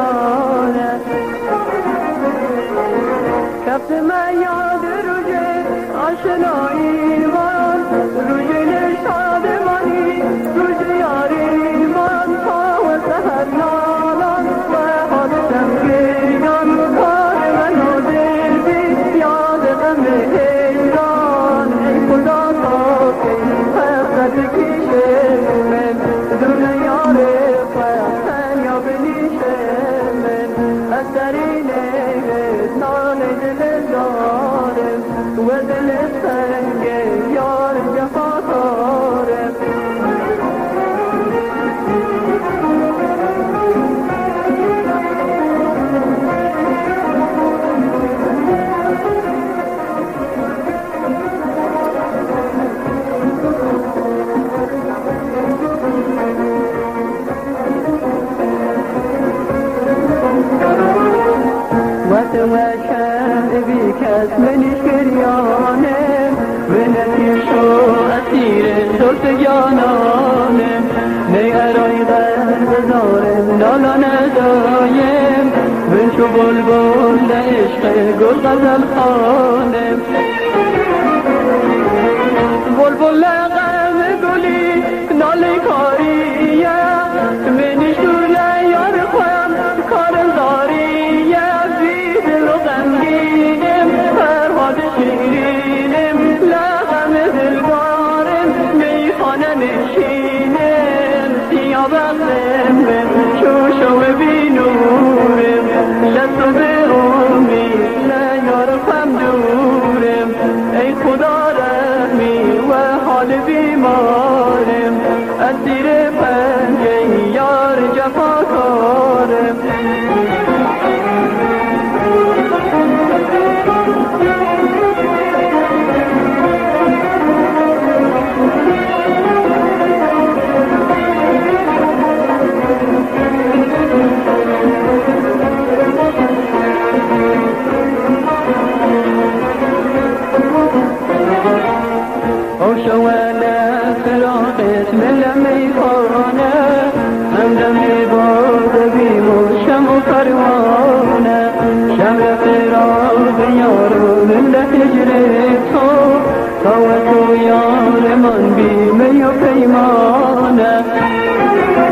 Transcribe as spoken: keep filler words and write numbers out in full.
یاره کفت من یاد روژه آشنایی من روژه شادمانی روژه یاری من تا و سهر نالان و حال شمگیان کار من و دل بی یاد غم حیران ای خدا تا که حقیقت کشه من دون یار فرحن یا بنیشه من از درینه نال دل دارم و دل سنگ یار جفا دارم وقت وشم بی کس منش گریانم من شو اسیر صوت جانانم نی ارای غرب بزارم نالا ندایم من شو بلبل عشق گل غزل خانم بلبل غم گلی ناله کاریه منش دور یار خواهم کارم داریه بیدل و غمگینم فرهاد شیرینم لغم دلدارم میخانه نشینم سیاه بغلم شوشو بینورم لطو به امید لیارفم دورم ای خدا رحمی و حال بیمارم اسیر پنجه یار جفا کارم شوانا فراقت من میخانه همدم باد بیمو شم و پروانه شمر فراق یارو من هجر تو تا و تو یار من بی می و پیمانه